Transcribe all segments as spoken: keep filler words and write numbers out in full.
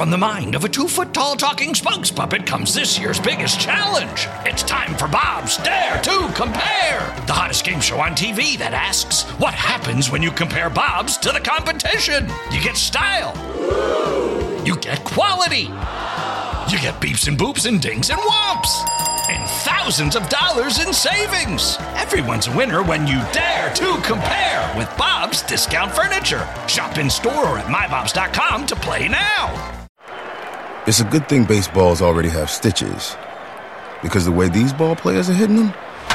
From the mind of a two-foot-tall talking spokes puppet comes this year's biggest challenge. It's time for Bob's Dare to Compare, the hottest game show on T V that asks, what happens when you compare Bob's to the competition? You get style. You get quality. You get beeps and boops and dings and whomps. And thousands of dollars in savings. Everyone's a winner when you dare to compare with Bob's Discount Furniture. Shop in store or at my bobs dot com to play now. It's a good thing baseballs already have stitches, because the way these ball players are hitting them,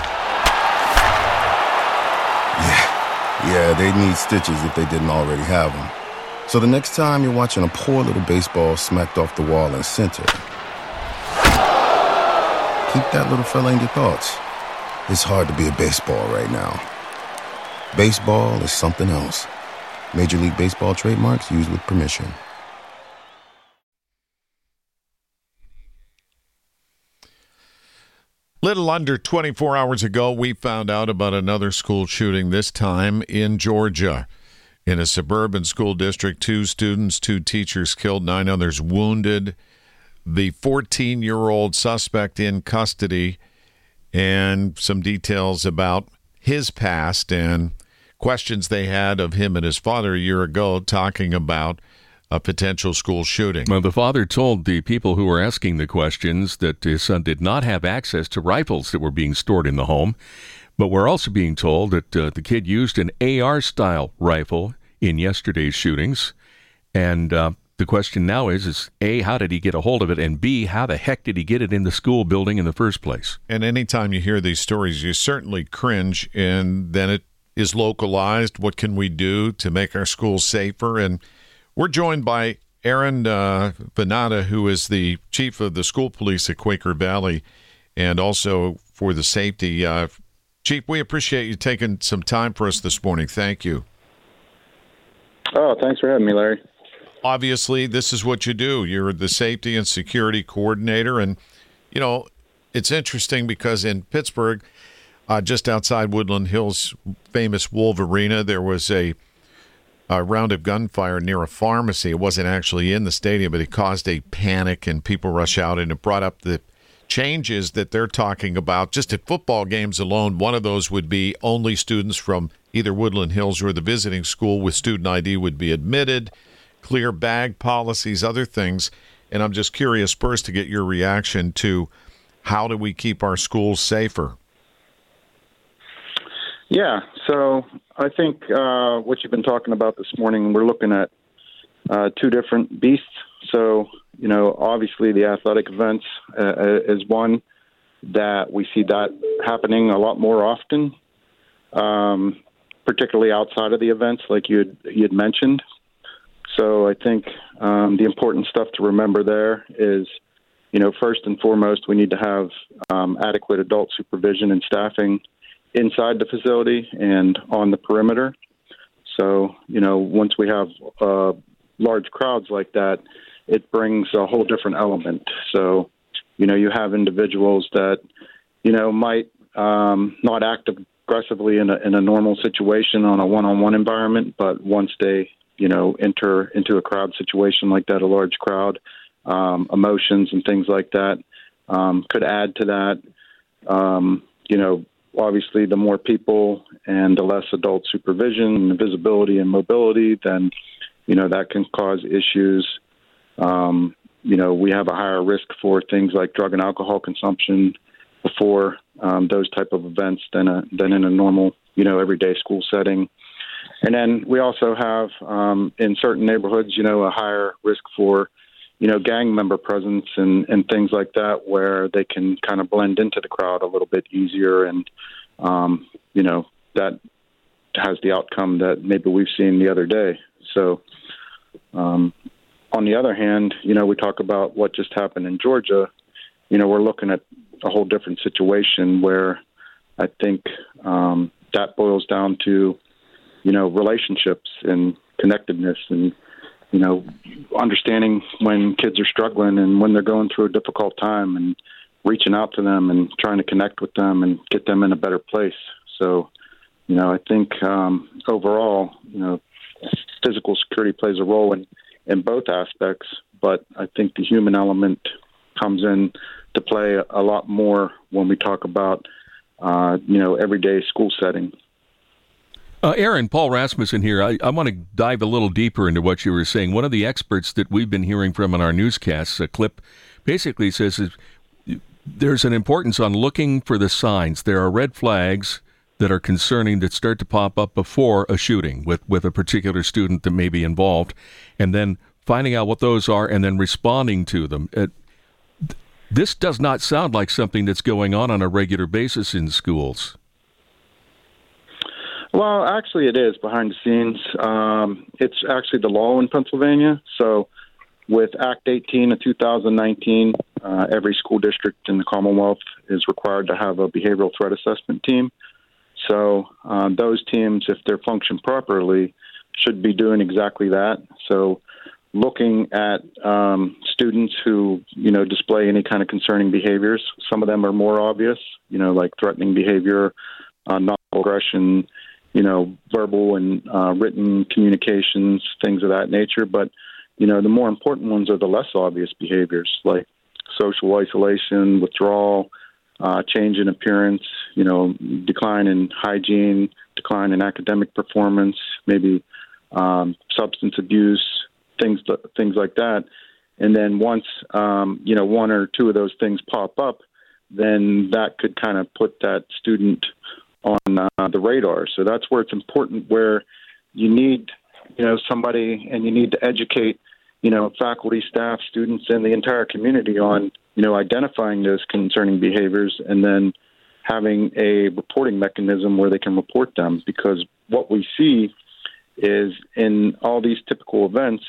yeah, yeah, they need stitches if they didn't already have them. So the next time you're watching a poor little baseball smacked off the wall in center, keep that little fella in your thoughts. It's hard to be a baseball right now. Baseball is something else. Major League Baseball trademarks used with permission. Little under twenty-four hours ago, we found out about another school shooting, this time in Georgia. In a suburban school district, two students, two teachers killed, nine others wounded. The fourteen-year-old suspect in custody, and some details about his past and questions they had of him and his father a year ago, talking about a potential school shooting. Well, the father told the people who were asking the questions that his son did not have access to rifles that were being stored in the home, but we're also being told that uh, the kid used an A R-style rifle in yesterday's shootings. And uh, the question now is, is A, how did he get a hold of it? And B, how the heck did he get it in the school building in the first place? And anytime you hear these stories, you certainly cringe, and then it is localized. What can we do to make our schools safer? And we're joined by Aaron uh, Venata, who is the chief of the school police at Quaker Valley, and also for the safety. Uh, Chief, we appreciate you taking some time for us this morning. Thank you. Oh, thanks for having me, Larry. Obviously, this is what you do. You're the safety and security coordinator. And, you know, it's interesting because in Pittsburgh, uh, just outside Woodland Hills' famous Wolverina, there was a, a round of gunfire near a pharmacy. It wasn't actually in the stadium, but it caused a panic, and people rush out, and it brought up the changes that they're talking about. Just at football games alone, one of those would be only students from either Woodland Hills or the visiting school with student I D would be admitted, clear bag policies, other things. And I'm just curious first to get your reaction to how do we keep our schools safer? Yeah, so I think uh, what you've been talking about this morning, we're looking at uh, two different beasts. So, you know, obviously the athletic events uh, is one that we see that happening a lot more often, um, particularly outside of the events like you had, you had mentioned. So I think um, the important stuff to remember there is, you know, first and foremost, we need to have um, adequate adult supervision and staffing inside the facility and on the perimeter. So, you know, once we have uh, large crowds like that, it brings a whole different element. So, you know, you have individuals that, you know, might um, not act aggressively in a, in a normal situation on a one-on-one environment, but once they, you know, enter into a crowd situation like that, a large crowd, um, emotions and things like that um, could add to that. Um, you know, obviously, the more people and the less adult supervision and visibility and mobility, then, you know, that can cause issues. Um, you know, we have a higher risk for things like drug and alcohol consumption before um, those type of events than a, than in a normal, you know, everyday school setting. And then we also have um, in certain neighborhoods, you know, a higher risk for, you know, gang member presence and, and things like that, where they can kind of blend into the crowd a little bit easier. And, um, you know, that has the outcome that maybe we've seen the other day. So, um, on the other hand, you know, we talk about what just happened in Georgia. You know, we're looking at a whole different situation where I think um, that boils down to, you know, relationships and connectedness and, you know, understanding when kids are struggling and when they're going through a difficult time and reaching out to them and trying to connect with them and get them in a better place. So, you know, I think um, overall, you know, physical security plays a role in in both aspects, but I think the human element comes in to play a lot more when we talk about, uh, you know, everyday school setting. Uh, Aaron, Paul Rasmussen here. I, I want to dive a little deeper into what you were saying. One of the experts that we've been hearing from in our newscasts, a clip, basically says is, there's an importance on looking for the signs. There are red flags that are concerning that start to pop up before a shooting with, with a particular student that may be involved, and then finding out what those are and then responding to them. Uh, this does not sound like something that's going on on a regular basis in schools. Well, actually it is behind the scenes. Um, it's actually the law in Pennsylvania. So with Act eighteen of two thousand nineteen, uh, every school district in the Commonwealth is required to have a behavioral threat assessment team. So uh, those teams, if they're functioned properly, should be doing exactly that. So looking at um, students who, you know, display any kind of concerning behaviors. Some of them are more obvious, you know, like threatening behavior, uh, non-aggression, you know, verbal and uh, written communications, things of that nature. But, you know, the more important ones are the less obvious behaviors, like social isolation, withdrawal, uh, change in appearance, you know, decline in hygiene, decline in academic performance, maybe um, substance abuse, things things like that. And then once, um, you know, one or two of those things pop up, then that could kind of put that student on uh, the radar. So that's where it's important, where you need, you know, somebody, and you need to educate, you know, faculty, staff, students, and the entire community on, you know, identifying those concerning behaviors and then having a reporting mechanism where they can report them. Because what we see is in all these typical events,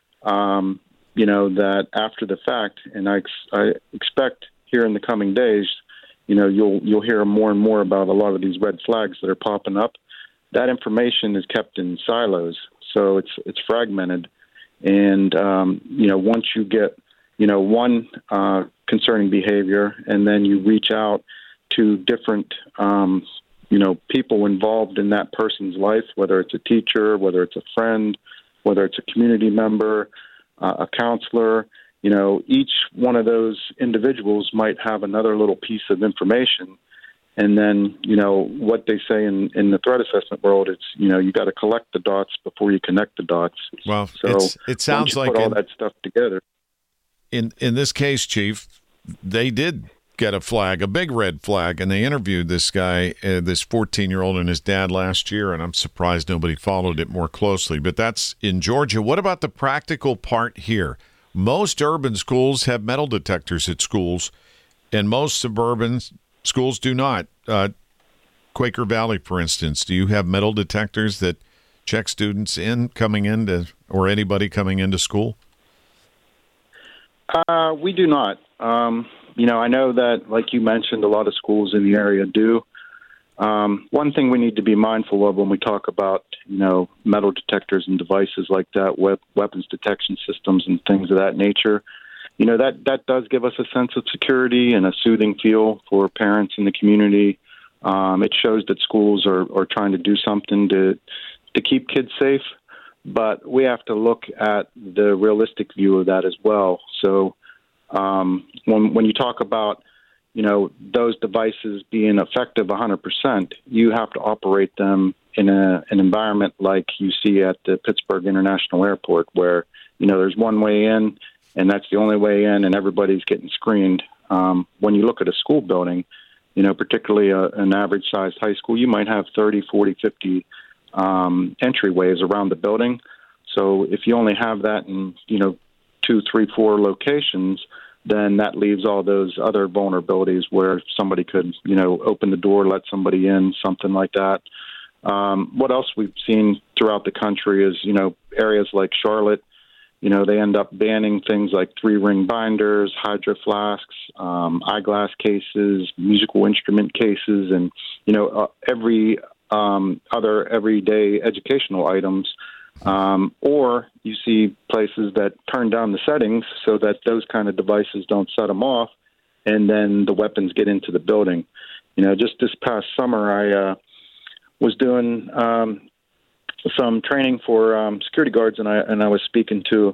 um, you know, that after the fact, and I, ex- I expect here in the coming days, you know, you'll you'll hear more and more about a lot of these red flags that are popping up. That information is kept in silos, so it's it's fragmented. And um, you know, once you get, you know, one uh, concerning behavior, and then you reach out to different, um, you know, people involved in that person's life, whether it's a teacher, whether it's a friend, whether it's a community member, uh, a counselor. You know, each one of those individuals might have another little piece of information. And then, you know, what they say in, in the threat assessment world, it's, you know, you got to collect the dots before you connect the dots. Well, so it's, it sounds once you like put all in, that stuff together. In, in this case, Chief, they did get a flag, a big red flag, and they interviewed this guy, uh, this fourteen-year-old and his dad last year, and I'm surprised nobody followed it more closely. But that's in Georgia. What about the practical part here? Most urban schools have metal detectors at schools, and most suburban schools do not. Uh, Quaker Valley, for instance, do you have metal detectors that check students in coming into, or anybody coming into school? Uh, we do not. Um, you know, I know that, like you mentioned, a lot of schools in the area do. Um, one thing we need to be mindful of when we talk about, you know, metal detectors and devices like that, web, weapons detection systems and things of that nature, you know, that, that does give us a sense of security and a soothing feel for parents in the community. Um, it shows that schools are, are trying to do something to to keep kids safe, but we have to look at the realistic view of that as well. So um, when when you talk about, you know, those devices being effective one hundred percent, you have to operate them in a, an environment like you see at the Pittsburgh International Airport, where, you know, there's one way in, and that's the only way in, and everybody's getting screened. Um, when you look at a school building, you know, particularly a, an average-sized high school, you might have thirty, forty, fifty um, entryways around the building. So if you only have that in, you know, two, three, four locations, then that leaves all those other vulnerabilities where somebody could, you know, open the door, let somebody in, something like that. Um, what else we've seen throughout the country is, you know, areas like Charlotte, you know, they end up banning things like three-ring binders, hydro flasks, um, eyeglass cases, musical instrument cases, and, you know, uh, every um, other everyday educational items. Um, or you see places that turn down the settings so that those kind of devices don't set them off, and then the weapons get into the building. You know, just this past summer, I uh, was doing um, some training for um, security guards, and I and I was speaking to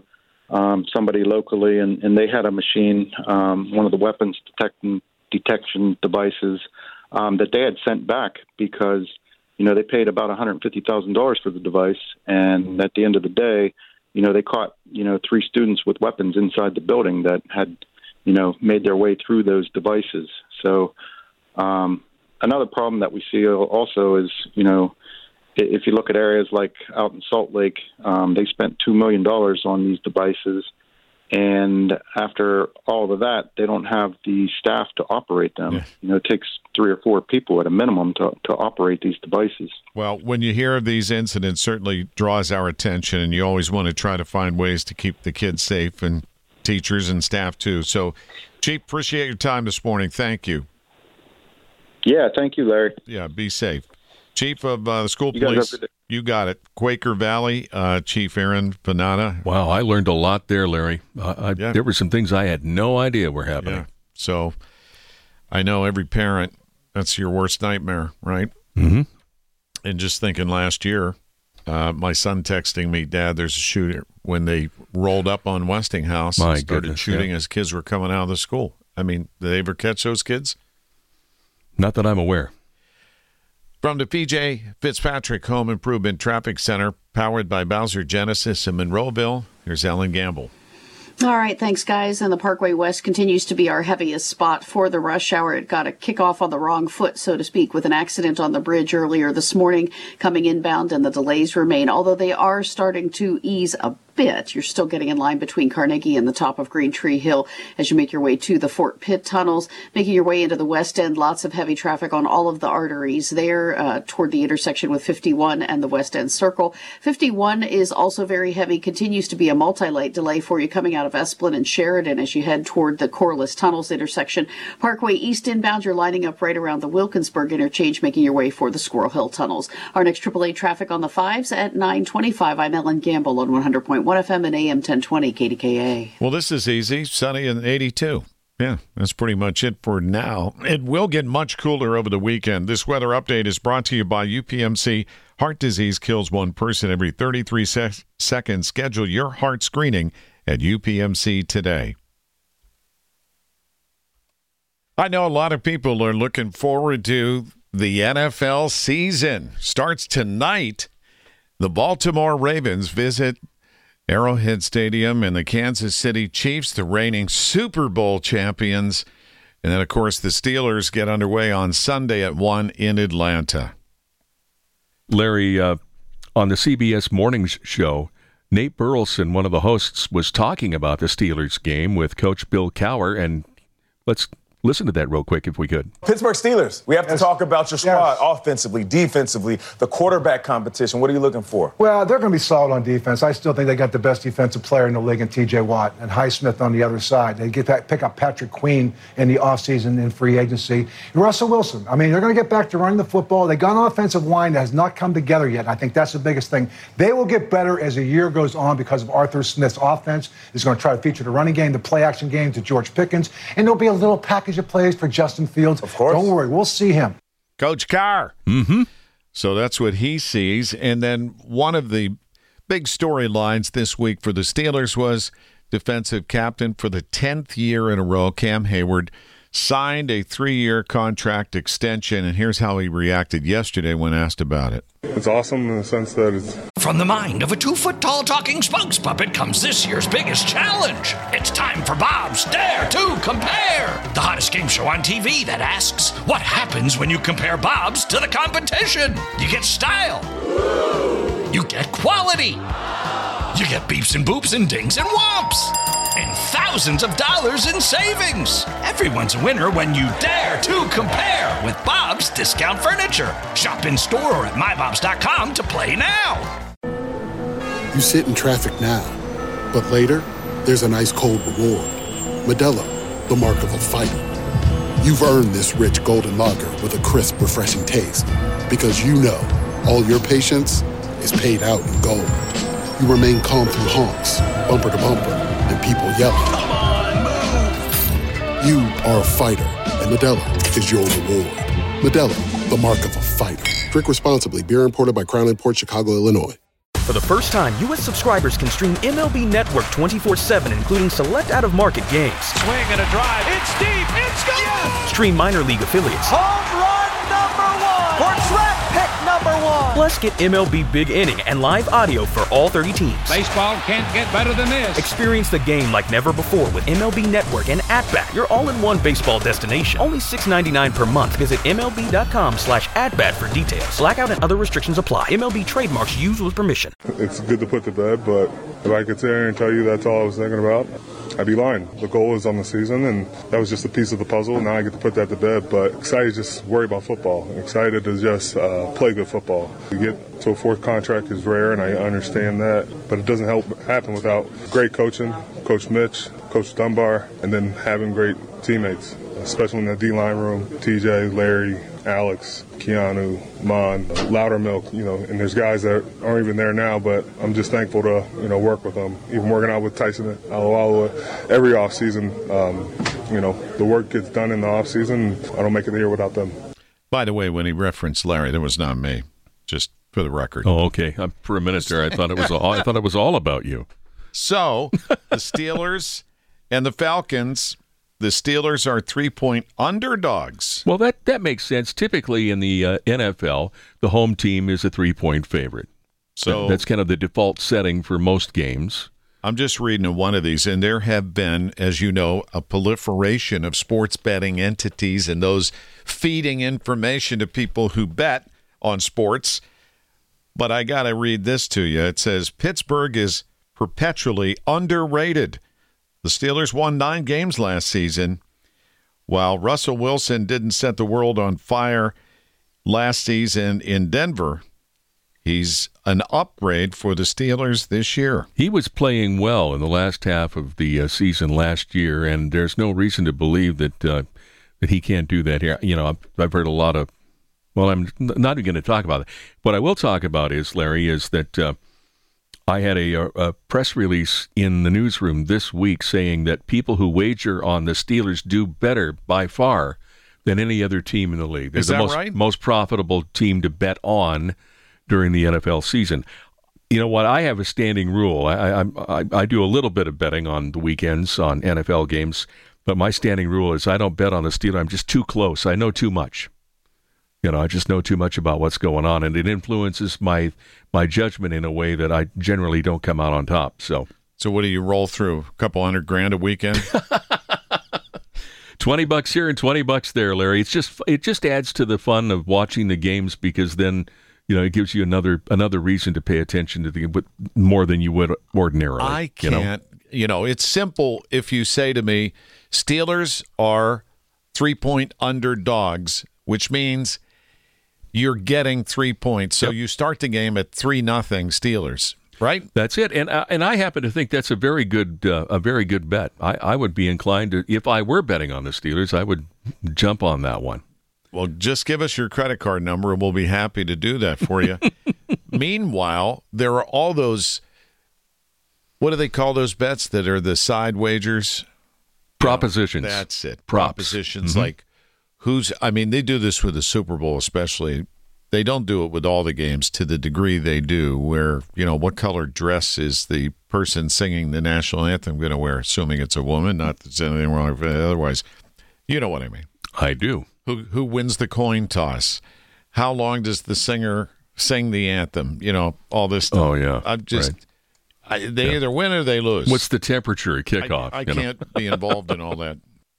um, somebody locally, and, and they had a machine, um, one of the weapons detection detection devices um, that they had sent back because, you know, they paid about one hundred fifty thousand dollars for the device, and at the end of the day, you know, they caught, you know, three students with weapons inside the building that had, you know, made their way through those devices. So um, another problem that we see also is, you know, if you look at areas like out in Salt Lake, um, they spent two million dollars on these devices. And after all of that, they don't have the staff to operate them. Yeah. You know, it takes three or four people at a minimum to, to operate these devices. Well, when you hear of these incidents, certainly draws our attention, and you always want to try to find ways to keep the kids safe, and teachers and staff too. So, Chief, appreciate your time this morning. Thank you. Yeah, thank you, Larry. Yeah, be safe. Chief of uh, the school you police, you got it. Quaker Valley, uh, Chief Aaron Venata. Wow, I learned a lot there, Larry. Uh, I, yeah. There were some things I had no idea were happening. Yeah. So I know every parent, that's your worst nightmare, right? Mm-hmm. And just thinking last year, uh, my son texting me, Dad, there's a shooter, when they rolled up on Westinghouse my and started goodness, shooting yeah. as kids were coming out of the school. I mean, did they ever catch those kids? Not that I'm aware. From the P J Fitzpatrick Home Improvement Traffic Center, powered by Bowser Genesis in Monroeville, here's Ellen Gamble. All right, thanks, guys. And the Parkway West continues to be our heaviest spot for the rush hour. It got a kickoff on the wrong foot, so to speak, with an accident on the bridge earlier this morning coming inbound, and the delays remain, although they are starting to ease a bit. You're still getting in line between Carnegie and the top of Green Tree Hill as you make your way to the Fort Pitt tunnels. Making your way into the West End, lots of heavy traffic on all of the arteries there uh, toward the intersection with fifty-one and the West End Circle. fifty-one is also very heavy, continues to be a multi-lane delay for you coming out of Esplin and Sheridan as you head toward the Corliss Tunnels intersection. Parkway East inbound, you're lining up right around the Wilkinsburg interchange, making your way for the Squirrel Hill tunnels. Our next triple A traffic on the fives at nine twenty-five. I'm Ellen Gamble on one hundred point one F M and A M ten twenty K D K A. Well, this is easy. Sunny and eighty-two. Yeah, that's pretty much it for now. It will get much cooler over the weekend. This weather update is brought to you by U P M C. Heart disease kills one person every thirty-three se- seconds. Schedule your heart screening at U P M C today. I know a lot of people are looking forward to the N F L season. Starts tonight. The Baltimore Ravens visit Arrowhead Stadium and the Kansas City Chiefs, the reigning Super Bowl champions. And then, of course, the Steelers get underway on Sunday at one in Atlanta. Larry, uh, on the C B S Mornings show, Nate Burleson, one of the hosts, was talking about the Steelers game with Coach Bill Cowher, and let's listen to that real quick if we could. Pittsburgh Steelers, we have yes. to talk about your squad, yes. offensively, defensively, the quarterback competition. What are you looking for? Well, they're going to be solid on defense. I still think they got the best defensive player in the league in T J Watt and Highsmith on the other side. They get that, pick up Patrick Queen in the offseason in free agency. And Russell Wilson, I mean, they're going to get back to running the football. They got an offensive line that has not come together yet. I think that's the biggest thing. They will get better as the year goes on because of Arthur Smith's offense. He's going to try to feature the running game, the play-action game to George Pickens, and there'll be a little package of plays for Justin Fields. Of course. Don't worry, we'll see him. Coach Carr. Mm-hmm. So that's what he sees. And then one of the big storylines this week for the Steelers was defensive captain for the tenth year in a row, Cam Hayward, signed a three-year contract extension, and here's how he reacted yesterday when asked about it. It's awesome in the sense that it's... From the mind of a two-foot-tall talking spokes puppet comes this year's biggest challenge. It's time for Bob's Dare to Compare, the hottest game show on T V that asks, what happens when you compare Bob's to the competition? You get style. You get quality. You get beeps and boops and dings and whomps. And thousands of dollars in savings. Everyone's a winner when you dare to compare with Bob's Discount Furniture. Shop in store or at my bobs dot com to play now. You sit in traffic now, but later, there's an ice cold reward. Modelo, the mark of a fighter. You've earned this rich golden lager with a crisp, refreshing taste. Because you know, all your patience is paid out in gold. You remain calm through honks, bumper to bumper, and people yelling. Come on, move! You are a fighter, and Modelo is your reward. Modelo, the mark of a fighter. Drink responsibly. Beer imported by Crown Imports, Chicago, Illinois. For the first time, U S subscribers can stream M L B Network twenty-four seven, including select out-of-market games. Swing and a drive. It's deep. It's gone. Yes! Stream minor league affiliates. Home run number one. For draft pick number one. Plus, get M L B Big Inning and live audio for all thirty teams. Baseball can't get better than this. Experience the game like never before with M L B Network and At-Bat, your all-in-one baseball destination. Only six dollars and ninety-nine cents per month. Visit M L B dot com slash at-bat for details. Blackout and other restrictions apply. M L B trademarks used with permission. It's good to put to bed, but if I could sit here and tell you that's all I was thinking about, I'd be lying. The goal is on the season, and that was just a piece of the puzzle. Now I get to put that to bed, but excited to just worry about football. Excited to just uh, play good football. To get to a fourth contract is rare, and I understand that, but it doesn't help happen without great coaching, Coach Mitch, Coach Dunbar, and then having great teammates, especially in the D-line room. T J, Larry, Alex, Keanu, Mon, Loudermilk, you know, and there's guys that aren't even there now, but I'm just thankful to, you know, work with them. Even working out with Tyson Alualu every offseason, um, you know, the work gets done in the offseason. I don't make it here without them. By the way, when he referenced Larry, that was not me, just for the record. Oh, okay. Uh, for a minute there, I thought it was all, I thought it was all about you. So, the Steelers and the Falcons, the Steelers are three-point underdogs. Well, that, that makes sense. Typically in the uh, N F L, the home team is a three-point favorite. So that's kind of the default setting for most games. I'm just reading one of these, and there have been, as you know, a proliferation of sports betting entities and those feeding information to people who bet on sports. But I got to read this to you. It says, Pittsburgh is perpetually underrated. The Steelers won nine games last season, while Russell Wilson didn't set the world on fire last season in Denver. He's an upgrade for the Steelers this year. He was playing well in the last half of the uh, season last year, and there's no reason to believe that uh, that he can't do that here. You know, I've, I've heard a lot of, well, I'm not even going to talk about it. What I will talk about is, Larry, is that uh, I had a, a press release in the newsroom this week saying that people who wager on the Steelers do better by far than any other team in the league. They're Is the that most, right? most profitable team to bet on during the N F L season. You know what? I have a standing rule. I, I, I, I do a little bit of betting on the weekends on N F L games, but my standing rule is I don't bet on the Steelers. I'm just too close. I know too much. You know, I just know too much about what's going on, and it influences my my judgment in a way that I generally don't come out on top. So, so what do you roll through? A couple hundred grand a weekend? Twenty bucks here and twenty bucks there, Larry. It's just it just adds to the fun of watching the games because then, you know, it gives you another another reason to pay attention to the game more than you would ordinarily. I can't. You know? you know, it's simple. If you say to me, Steelers are three-point underdogs, which means you're getting three points. So yep. You start the game at three nothing Steelers, right? That's it. And uh, and I happen to think that's a very good uh, a very good bet. I, I would be inclined to, if I were betting on the Steelers, I would jump on that one. Well, just give us your credit card number, and we'll be happy to do that for you. Meanwhile, there are all those, what do they call those bets that are the side wagers? Propositions. You know, that's it. Props. Propositions Mm-hmm. like who's, I mean, they do this with the Super Bowl especially. They don't do it with all the games to the degree they do, where, you know, what color dress is the person singing the national anthem going to wear, assuming it's a woman, not that there's anything wrong with it otherwise. You know what I mean. I do. Who who wins the coin toss? How long does the singer sing the anthem? You know, all this stuff. Oh, yeah. I'm just, right. I, they yeah. either win or they lose. What's the temperature at kickoff? I, I you know? can't be involved in all that.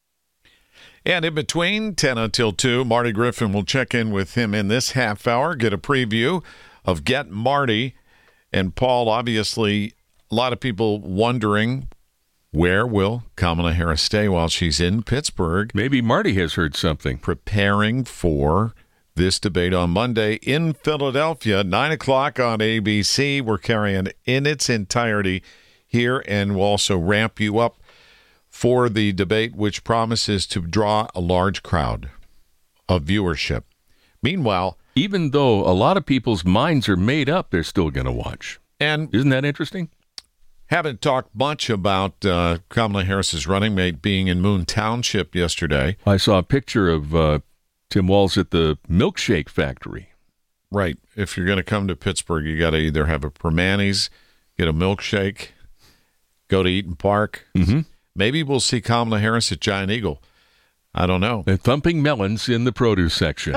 And in between ten until two, Marty Griffin will check in with him in this half hour, get a preview of Get Marty. And Paul, obviously, a lot of people wondering, where will Kamala Harris stay while she's in Pittsburgh? Maybe Marty has heard something. Preparing for this debate on Monday in Philadelphia, nine o'clock on A B C. We're carrying in its entirety here, and we'll also ramp you up for the debate, which promises to draw a large crowd of viewership. Meanwhile, even though a lot of people's minds are made up, they're still going to watch. And isn't that interesting? Haven't talked much about uh, Kamala Harris's running mate being in Moon Township yesterday. I saw a picture of uh, Tim Walz at the milkshake factory. Right. If you're going to come to Pittsburgh, you got to either have a Permanis, get a milkshake, go to Eaton Park. Mm-hmm. Maybe we'll see Kamala Harris at Giant Eagle. I don't know. And thumping melons in the produce section.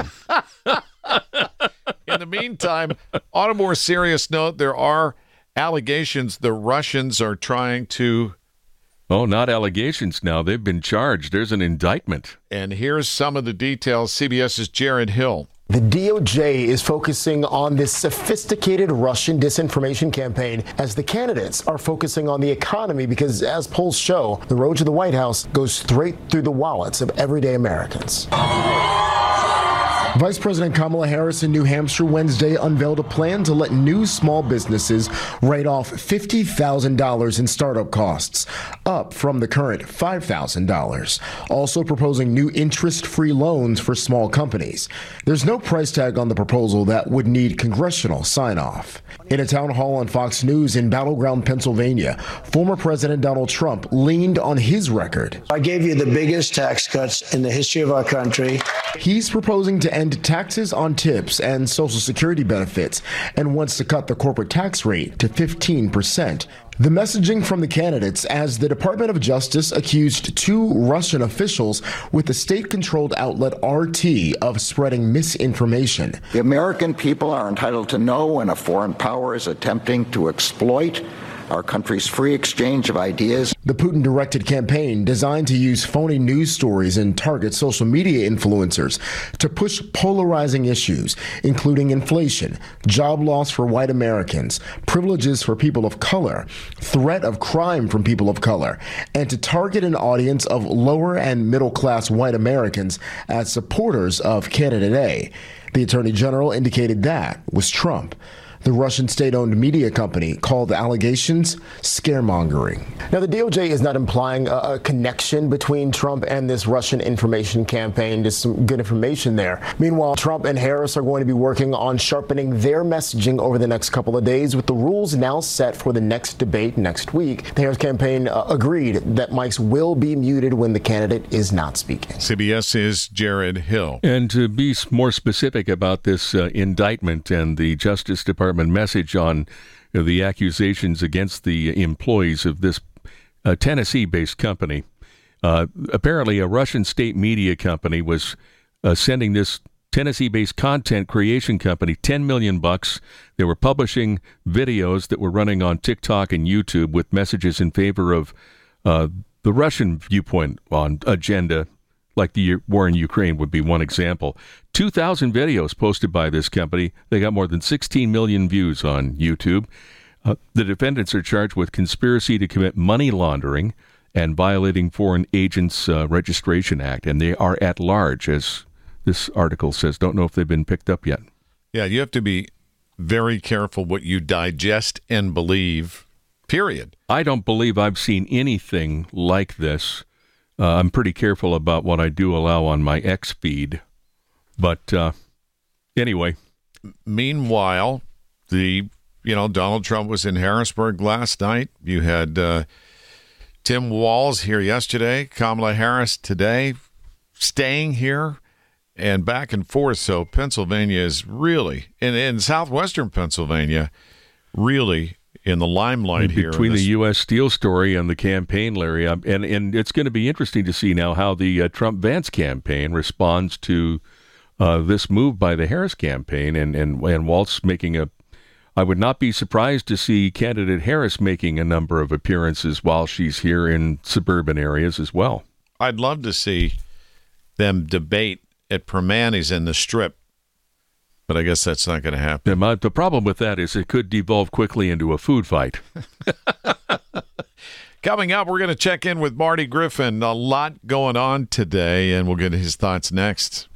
In the meantime, on a more serious note, there are allegations the Russians are trying to... Oh, not allegations now. They've been charged. There's an indictment. And here's some of the details. CBS's Jared Hill. The D O J is focusing on this sophisticated Russian disinformation campaign as the candidates are focusing on the economy because, as polls show, the road to the White House goes straight through the wallets of everyday Americans. Vice President Kamala Harris in New Hampshire Wednesday unveiled a plan to let new small businesses write off fifty thousand dollars in startup costs, up from the current five thousand dollars. Also proposing new interest-free loans for small companies. There's no price tag on the proposal that would need congressional sign-off. In a town hall on Fox News in Battleground, Pennsylvania, former President Donald Trump leaned on his record. I gave you the biggest tax cuts in the history of our country. He's proposing to end taxes on tips and Social Security benefits and wants to cut the corporate tax rate to fifteen percent. The messaging from the candidates as the Department of Justice accused two Russian officials with the state-controlled outlet R T of spreading misinformation. The American people are entitled to know when a foreign power is attempting to exploit our country's free exchange of ideas. The Putin-directed campaign designed to use phony news stories and target social media influencers to push polarizing issues, including inflation, job loss for white Americans, privileges for people of color, threat of crime from people of color, and to target an audience of lower and middle-class white Americans as supporters of candidate A. The Attorney General indicated that was Trump. The Russian state-owned media company called the allegations scaremongering. Now, the D O J is not implying a, a connection between Trump and this Russian information campaign. Just some good information there. Meanwhile, Trump and Harris are going to be working on sharpening their messaging over the next couple of days, with the rules now set for the next debate next week. The Harris campaign uh, agreed that mics will be muted when the candidate is not speaking. CBS's Jared Hill. And to be more specific about this uh, indictment and the Justice Department message on uh, the accusations against the employees of this uh, Tennessee-based company. Uh, apparently, a Russian state media company was uh, sending this Tennessee-based content creation company ten million bucks. They were publishing videos that were running on TikTok and YouTube with messages in favor of uh, the Russian viewpoint on agenda, like the war in Ukraine would be one example. two thousand videos posted by this company. They got more than sixteen million views on YouTube. Uh, the defendants are charged with conspiracy to commit money laundering and violating Foreign Agents uh, Registration Act, and they are at large, as this article says. Don't know if they've been picked up yet. Yeah, you have to be very careful what you digest and believe, period. I don't believe I've seen anything like this. Uh, I'm pretty careful about what I do allow on my X feed. But uh, anyway. Meanwhile, the you know Donald Trump was in Harrisburg last night. You had uh, Tim Walz here yesterday, Kamala Harris today, staying here and back and forth. So Pennsylvania is really, in, in southwestern Pennsylvania, really in the limelight between here. Between the U S Steel story and the campaign, Larry, and and it's going to be interesting to see now how the uh, Trump-Vance campaign responds to uh, this move by the Harris campaign, and, and, and Walz making a, I would not be surprised to see candidate Harris making a number of appearances while she's here in suburban areas as well. I'd love to see them debate at Permanis in the Strip. But I guess that's not going to happen. The, my, the problem with that is it could devolve quickly into a food fight. Coming up, we're going to check in with Marty Griffin. A lot going on today, and we'll get his thoughts next.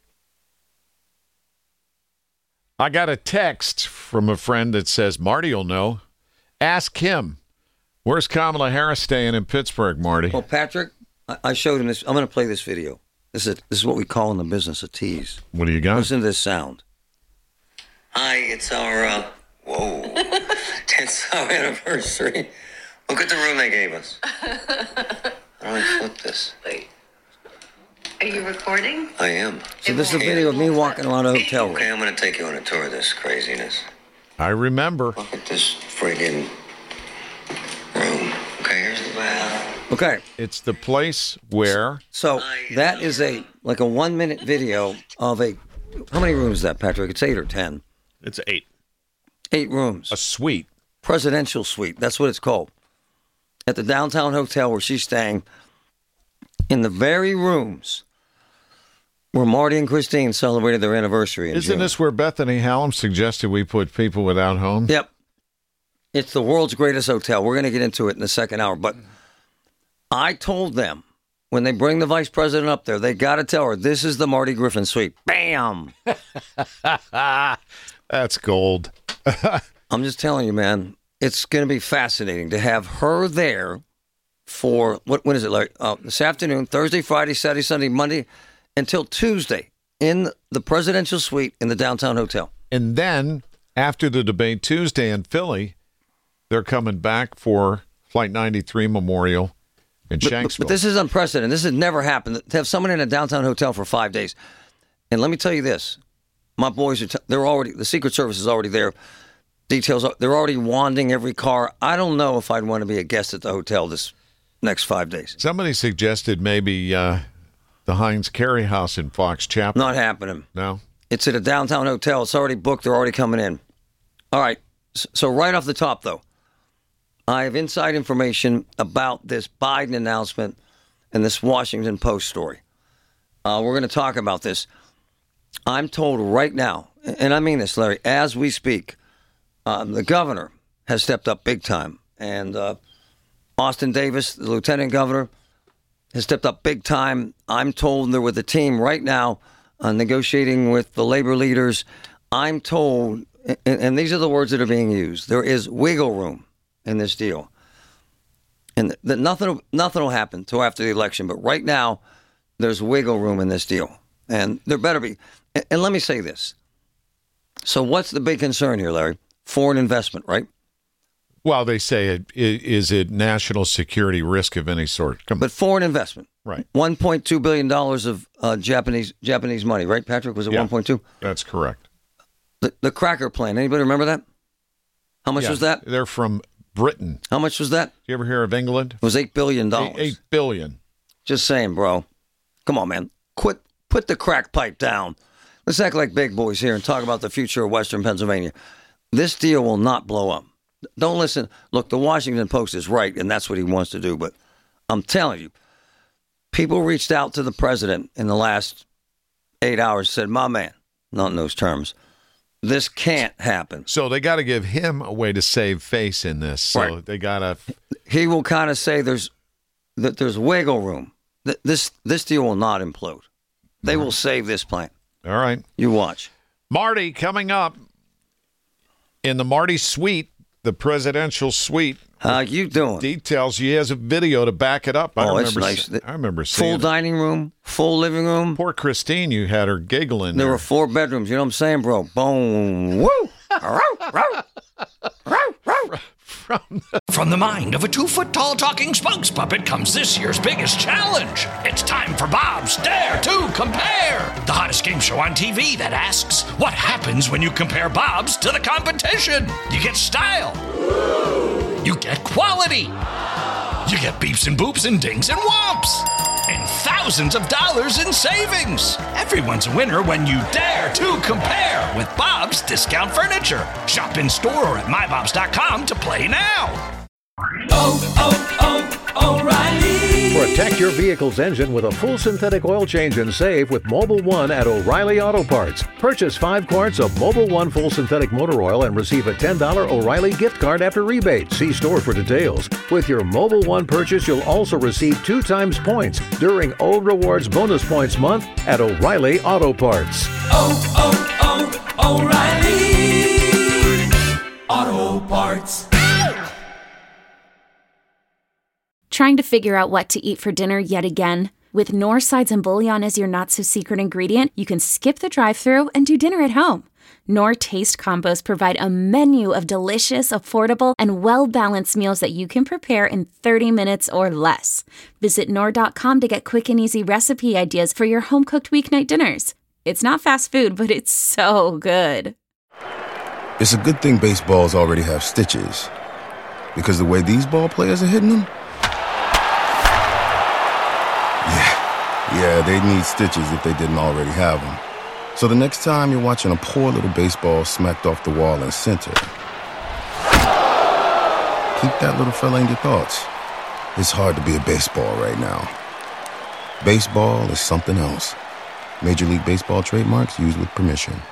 I got a text from a friend that says, Marty will know. Ask him. Where's Kamala Harris staying in Pittsburgh, Marty? Well, Patrick, I showed him this. I'm going to play this video. This is, this is what we call in the business a tease. What do you got? Listen to this sound. Hi, it's our, uh, whoa, it's our anniversary. Look at the room they gave us. How do I flip this? Wait. Are you recording? I am. So this is a video of me walking around a hotel room. Okay, I'm going to take you on a tour of this craziness. I remember. Look at this friggin' room. Okay, here's the bath. Okay. It's the place where... So that is a like a one-minute video of a... How many rooms is that, Patrick? It's eight or ten? It's eight. Eight rooms. A suite. Presidential suite. That's what it's called. At the downtown hotel where she's staying, in the very rooms where Marty and Christine celebrated their anniversary in Isn't June. this where Bethany Hallam suggested we put people without homes? Yep. It's the world's greatest hotel. We're going to get into it in the second hour. But I told them, when they bring the vice president up there, they got to tell her, this is the Marty Griffin suite. Bam! That's gold. I'm just telling you, man, it's going to be fascinating to have her there for, what? when is it, like uh, this afternoon, Thursday, Friday, Saturday, Sunday, Monday, until Tuesday in the presidential suite in the downtown hotel. And then, after the debate Tuesday in Philly, they're coming back for Flight ninety-three Memorial in But, Shanksville. but this is unprecedented. This has never happened, to have someone in a downtown hotel for five days. And let me tell you this. My boys, are t- they're already, the Secret Service is already there. Details, are, they're already wanding every car. I don't know if I'd want to be a guest at the hotel this next five days. Somebody suggested maybe uh, the Heinz Carey House in Fox Chapel. Not happening. No? It's at a downtown hotel. It's already booked. They're already coming in. All right. So right off the top, though, I have inside information about this Biden announcement and this Washington Post story. Uh, we're going to talk about this. I'm told right now, and I mean this, Larry, as we speak, um, the governor has stepped up big time. And uh, Austin Davis, the lieutenant governor, has stepped up big time. I'm told they're with the team right now uh, negotiating with the labor leaders. I'm told, and, and these are the words that are being used, there is wiggle room in this deal. And that nothing, nothing will happen until after the election. But right now, there's wiggle room in this deal. And there better be. And, and let me say this. So what's the big concern here, Larry? Foreign investment, right? Well, they say, it, is it national security risk of any sort? Come but foreign investment. Right. one point two billion dollars of uh, Japanese Japanese money, right, Patrick? Was it Yeah, one point two? That's correct. The, the Cracker Plan. Anybody remember that? How much Yeah, was that? They're from Britain. How much was that? You ever hear of England? It was eight billion dollars. Eight, eight billion. Just saying, bro. Come on, man. Quit. Put the crack pipe down. Let's act like big boys here and talk about the future of Western Pennsylvania. This deal will not blow up. Don't listen. Look, the Washington Post is right, and that's what he wants to do. But I'm telling you, people reached out to the president in the last eight hours, said, my man, not in those terms, this can't happen. So they got to give him a way to save face in this. So Right. they got to. He will kind of say there's that there's wiggle room. Th- This this deal will not implode. They will save this plant. All right. You watch. Marty coming up in the Marty suite, the presidential suite. How you doing? Details. He has a video to back it up. I Oh, it's remember. nice. se- I remember seeing Full it. dining room, full living room. Poor Christine, you had her giggling. There there. were four bedrooms. You know what I'm saying, bro? Boom. Woo. From the mind of a two-foot-tall talking spokes puppet comes this year's biggest challenge. It's time for Bob's Dare to Compare, the hottest game show on T V that asks, what happens when you compare Bob's to the competition? You get style. You get quality. You get beeps and boops and dings and whomps. And thousands of dollars in savings. Everyone's a winner when you dare to compare with Bob's Discount Furniture. Shop in store or at my bobs dot com to play now. Oh, oh, oh, O'Reilly. Protect your vehicle's engine with a full synthetic oil change and save with Mobil one at O'Reilly Auto Parts. Purchase five quarts of Mobil one full synthetic motor oil and receive a ten dollars O'Reilly gift card after rebate. See store for details. With your Mobil one purchase, you'll also receive two times points during O Rewards Bonus Points Month at O'Reilly Auto Parts. Oh, oh, oh, O'Reilly. Auto Parts. Trying to figure out what to eat for dinner yet again? With North Sides and Bouillon as your not-so-secret ingredient, you can skip the drive-thru and do dinner at home. Knorr Taste Combos provide a menu of delicious, affordable, and well-balanced meals that you can prepare in thirty minutes or less. Visit Knorr dot com to get quick and easy recipe ideas for your home-cooked weeknight dinners. It's not fast food, but it's so good. It's a good thing baseballs already have stitches, because the way these ball players are hitting them, yeah, yeah, they need stitches if they didn't already have them. So the next time you're watching a poor little baseball smacked off the wall in center, keep that little fella in your thoughts. It's hard to be a baseball right now. Baseball is something else. Major League Baseball trademarks used with permission.